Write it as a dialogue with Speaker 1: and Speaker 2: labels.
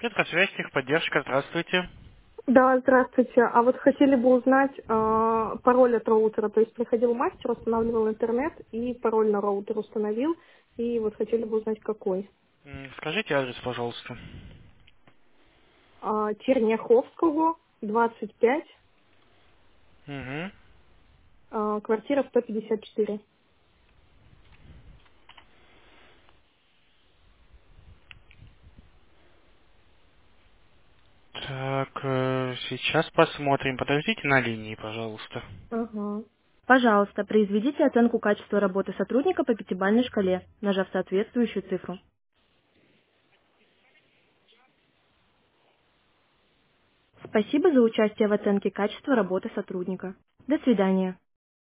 Speaker 1: Петросвязь, техподдержка, здравствуйте.
Speaker 2: Да, здравствуйте. А вот хотели бы узнать пароль от роутера. То есть приходил мастер, устанавливал интернет и пароль на роутер установил. И вот хотели бы узнать, какой.
Speaker 1: Скажите адрес, пожалуйста.
Speaker 2: Черняховского, 25,
Speaker 1: Угу.
Speaker 2: квартира 154.
Speaker 1: Так, сейчас посмотрим. Подождите на линии, пожалуйста.
Speaker 2: Ага.
Speaker 1: Пожалуйста, произведите оценку качества работы сотрудника по пятибалльной шкале, нажав соответствующую цифру. Спасибо за участие в оценке качества работы сотрудника. До свидания.